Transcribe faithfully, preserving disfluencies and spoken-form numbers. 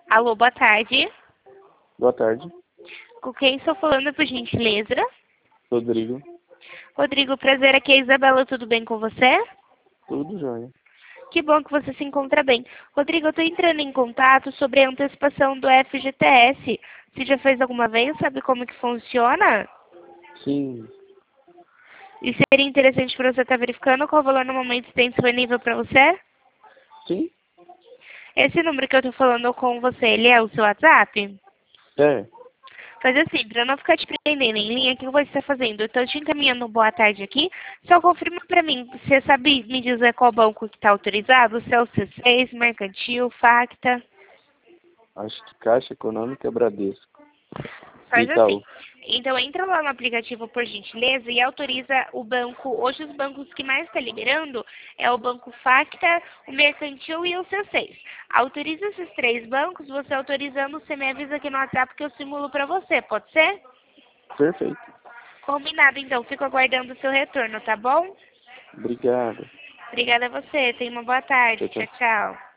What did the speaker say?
Alô, boa tarde. Boa tarde. Com quem estou falando, por gentileza? Rodrigo. Rodrigo, prazer, aqui é a Isabela, tudo bem com você? Tudo jóia. Que bom que você se encontra bem. Rodrigo, eu estou entrando em contato sobre a antecipação do F G T S. Você já fez alguma vez? Sabe como que funciona? Sim. E seria interessante para você estar verificando qual valor no momento tem disponível para você? Sim? Esse número que eu estou falando com você, ele é o seu WhatsApp? É. Faz assim, para não ficar te prendendo em linha, o que eu vou estar fazendo? Eu estou te encaminhando um boa tarde aqui, só confirma para mim, você sabe me dizer qual banco que está autorizado? Se é o C seis, Mercantil, Facta? Acho que Caixa Econômica Bradesco. Faz Itaú. assim. Então entra lá no aplicativo por gentileza e autoriza o banco. Hoje os bancos que mais está liberando é o Banco Facta, o Mercantil e o C seis. Autoriza esses três bancos, você autorizando, você me avisa aqui no WhatsApp que eu simulo para você, pode ser? Perfeito. Combinado, então. Fico aguardando o seu retorno, tá bom? Obrigado. Obrigada a você. Tenha uma boa tarde. Tchau, tchau. Tchau, tchau.